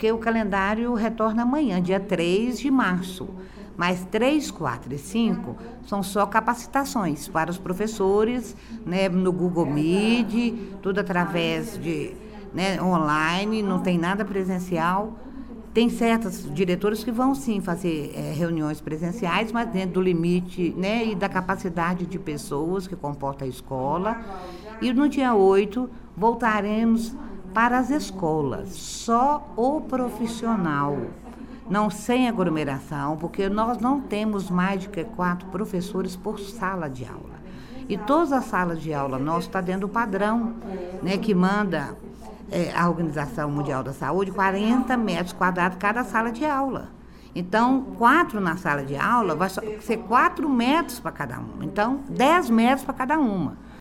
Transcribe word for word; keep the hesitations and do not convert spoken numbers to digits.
porque o calendário retorna amanhã, dia três de março. Mas três, quatro e cinco são só capacitações para os professores, né, no Google Meet, tudo através de, né, online, não tem nada presencial. Tem certas diretoras que vão sim fazer é, reuniões presenciais, mas dentro do limite, né, e da capacidade de pessoas que comporta a escola. E no dia oito voltaremos para as escolas, só o profissional. Não sem aglomeração, porque nós não temos mais de que quatro professores por sala de aula. E todas as salas de aula nossas estão dentro do padrão, né, que manda é, a Organização Mundial da Saúde, quarenta metros quadrados cada sala de aula. Então, quatro na sala de aula vai ser quatro metros para cada uma. Então, dez metros para cada uma.